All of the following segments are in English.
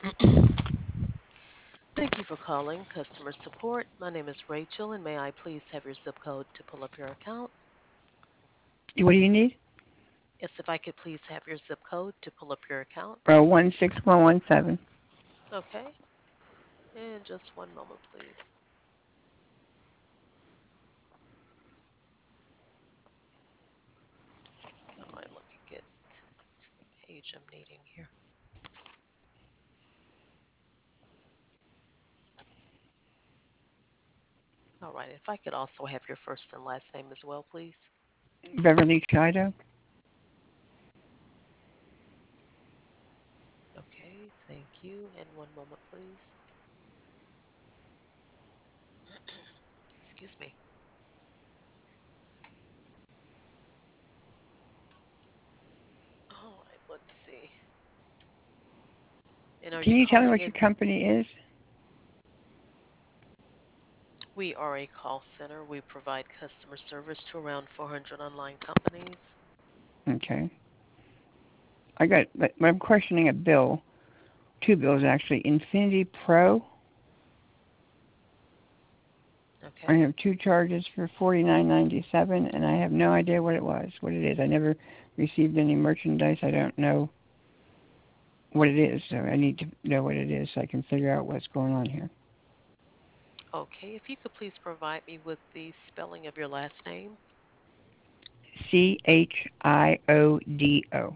Thank you for calling customer support. My name is Rachel, and may I please have your zip code to pull up your account? What do you need? Yes, if I could please have your zip code to pull up your account. 16117. Okay, and just one moment, please. All right, let me get to the page I'm needing here. All right, if I could also have your first and last name as well, please. Beverly Chido. Okay, thank you. And one moment, please. Excuse me. All right, let's see. And are Can you you tell me calling what your in? company is? We are a call center. We provide customer service to around 400 online companies. Okay. But I'm questioning a bill. Two bills actually. Infinity Pro. I Okay. have two charges for $49.97, and I have no idea what it is. I never received any merchandise. I don't know what it is, so I need to know what it is so I can figure out what's going on here. Okay. If you could please provide me with the spelling of your last name. Chiodo.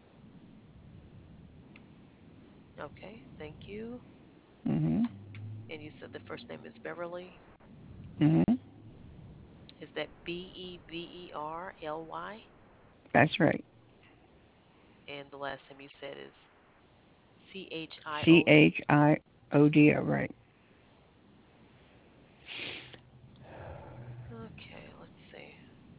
Okay. Thank you. Mhm. And you said the first name is Beverly. Mhm. Is that Beverly? That's right. And the last name you said is Chio. Chiodo. Right. Okay. Let's see.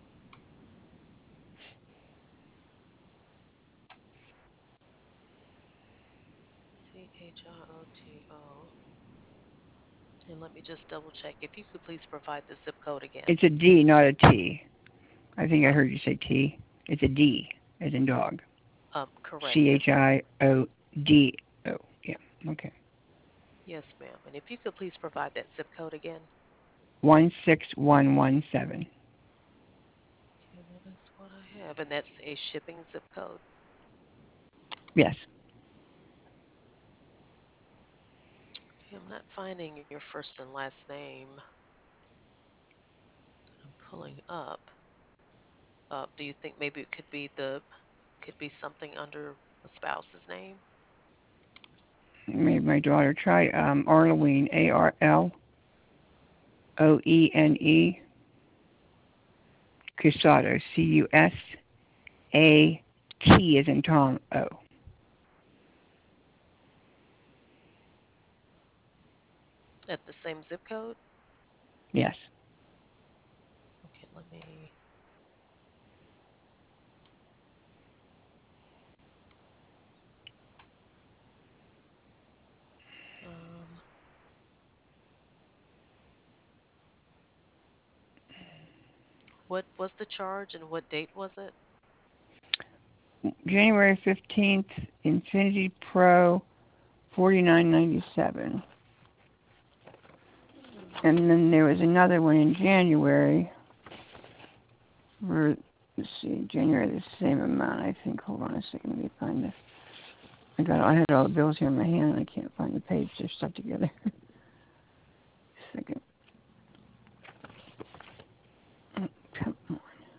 Chiodo. And let me just double check. If you could please provide the zip code again. It's a D, not a T. I think I heard you say T. It's a D, as in dog. Correct. Chiodo. Yeah. Okay. Yes, ma'am. And if you could please provide that zip code again. 16117. Okay, that is what I have. And that's a shipping zip code. Yes. Okay, I'm not finding your first and last name that I'm pulling up. Do you think maybe it could be something under a spouse's name? Made my daughter try Arlene. Arlene. Cusado. Cusat as in Tom O. At the same zip code? Yes. Okay, let me. Um, what was the charge and what date was it? January 15th, Infinity Pro, 49.97. And then there was another one in January for, let's see, January the same amount, I think. Hold on a second, let me find this. I had all the bills here in my hand and I can't find the page. They're stuck together. Second. Come on.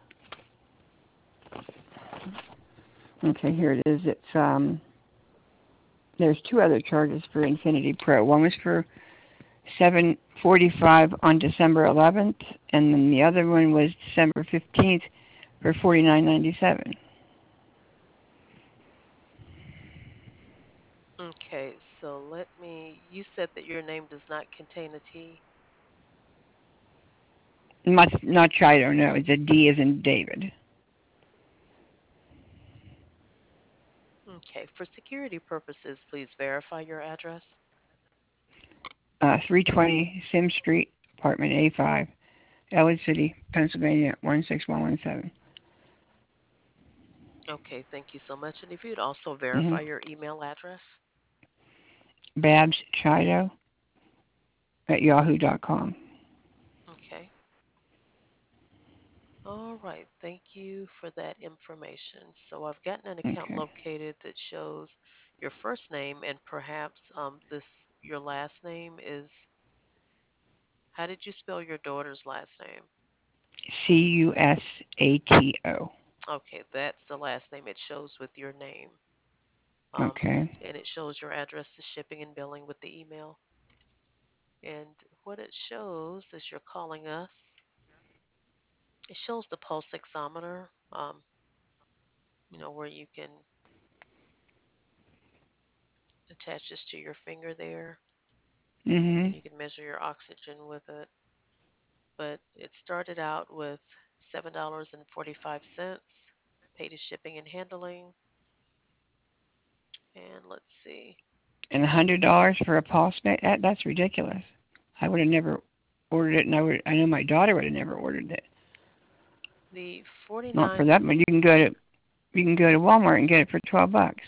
Okay, here it is. There's two other charges for Infinity Pro. One was for 745 on December 11th, and then the other one was December 15th for 49.97. Okay, so let me. You said that your name does not contain a T. Not Chido, no. It's a D as in David. Okay, for security purposes, please verify your address. 320 Sim Street, apartment A5, Elwood City, Pennsylvania 16117. Okay, thank you so much. And if you'd also Mm-hmm. verify your email address. babschido@yahoo.com. Okay. All right. Thank you for that information. So I've gotten an account Okay. located that shows your first name and perhaps this your last name is, how did you spell your daughter's last name? Cusato. Okay, that's the last name it shows with your name. Okay. And it shows your address, the shipping and billing with the email. And what it shows is you're calling us. It shows the pulse oximeter, where you can attach this to your finger there and Mhm. you can measure your oxygen with it. But it started out with $7.45, paid as shipping and handling. And let's see. And $100 for a pulse mate? That's ridiculous. I would have never ordered it, and I know my daughter would have never ordered it. The Not for 49 that, but you can go to Walmart and get it for $12.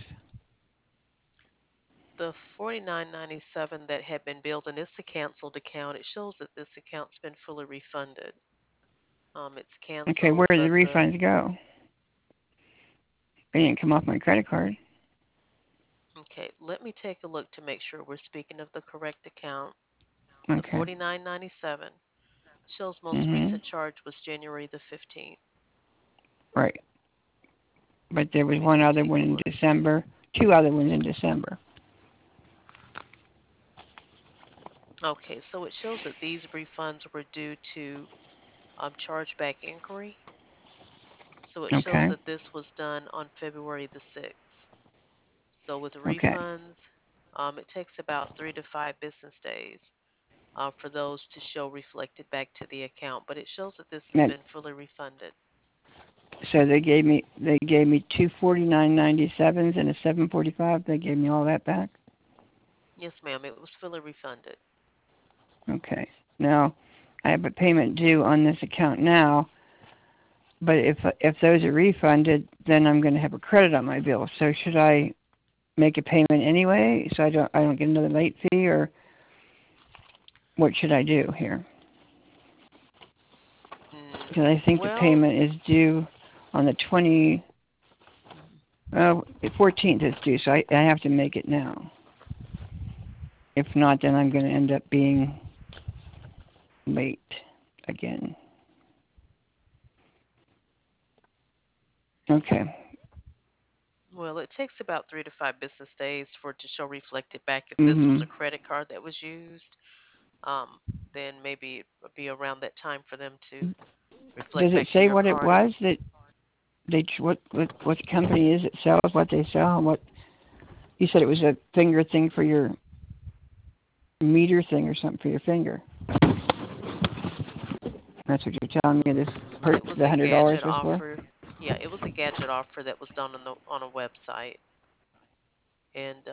the 49.97 that had been billed, and it's a canceled account. It shows that this account's been fully refunded. It's Okay, where canceled, did the but refunds go? They didn't come off my credit card. okay, let me take a look to make sure we're speaking of the correct account. The Okay. 49.97 shows most Mhm. recent charge was January the 15th. Right. But there was Let one me other take one a in look. December, two other ones in December. Okay, so it shows that these refunds were due to chargeback inquiry. So it shows Okay. that this was done on February the 6th. So with Okay. refunds, it takes about 3 to 5 business days for those to show reflected back to the account. But it shows that this has And been fully refunded. so they gave me two 49.97s and a 7.45. They gave me all that back. Yes, ma'am, it was fully refunded. Okay. Now, I have a payment due on this account now, but if those are refunded, then I'm going to have a credit on my bill. So should I make a payment anyway, so I don't get another late fee, or what should I do here? Because I think the Well, payment is due on the mhm. the 14th is due, so I have to make it now. If not, then I'm going to end up being late again. Okay. Well, it takes about 3 to 5 business days for it to show reflected back. If this was a Mhm. credit card that was used, um, then maybe it would be around that time for them to Does reflect it back to say your what it card. If was that what company is it sells, what they sell, and what you said it was a finger thing for your meter thing or something for your finger? That's what you're telling me. This it the was a $100 gadget was for? offer. Yeah, it was a gadget offer that was done on a website, and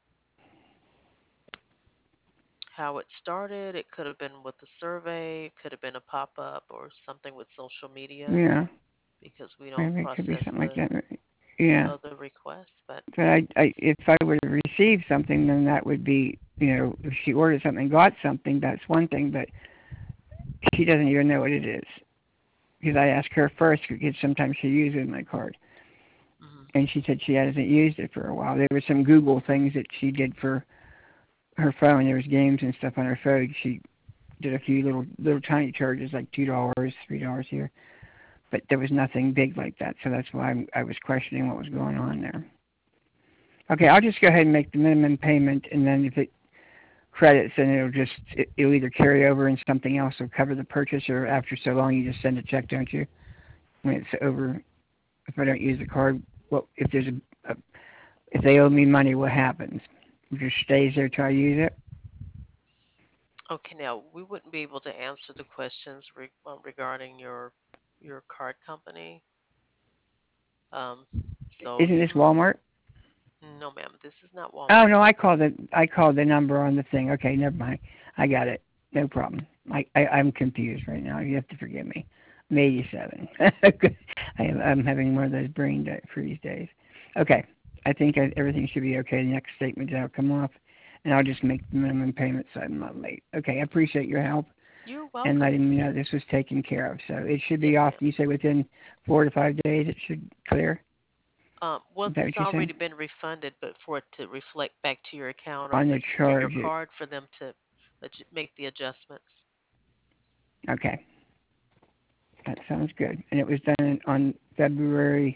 how it started, it could have been with a survey, it could have been a pop up or something with social media Yeah, because we don't maybe it could be process something like the that. Yeah, other requests. But but if I would have received something, then that would be, if she ordered something, and got something, that's one thing. But she doesn't even know what it is because I asked her first because sometimes she uses my card, mhm. and she said she hasn't used it for a while. There were some Google things that she did for her phone. There was games and stuff on her phone. She did a few little tiny charges like $2, $3 here, but there was nothing big like that. So that's why I was questioning what was going on there. Okay, I'll just go ahead and make the minimum payment, and then if it credits, then it'll either carry over and something else will cover the purchase, or after so long you just send a check, don't you? When it's over, if I don't use the card, well, if they owe me money, what happens? It just stays there till I use it. Okay, now we wouldn't be able to answer the questions regarding your card company. Um, so Isn't you, this Walmart? no, ma'am, this is not Oh Walmart. no, I called the number on the thing. Okay, never mind. I got it. No problem. I'm confused right now. You have to forgive me. I'm 87. I'm having one of those freeze days. Okay, I think everything should be okay. The next statement that'll come off. and I'll just make the minimum payment so I'm not late. Okay, I appreciate your help You're and welcome. letting me know this was taken care of. So it should be Yes, off, ma'am. you say within 4 to 5 days it should clear? Well, Is that it's what you're saying? already been refunded, but for it to reflect back to your account or On the your charge it. card for them to make the adjustments. Okay, that sounds good. And it was done on February,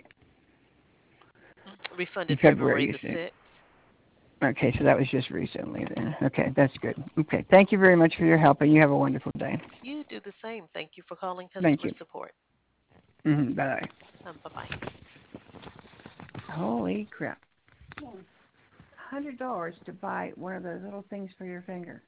in Refunded February February you the said. 6th. Okay, so that was just recently then. Okay, that's good. Okay, thank you very much for your help and you have a wonderful day. You do the same. Thank you for calling Thank customer you. support. Bye-bye. Bye-bye. Holy crap. $100 to buy one of those little things for your finger.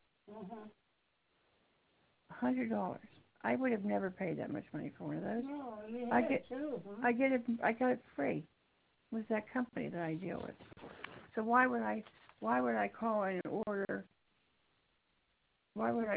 $100. I would have never paid that much money for one of those. No, you I had get, two, huh? I got it free with that company that I deal with. So why would I call and order? Why would I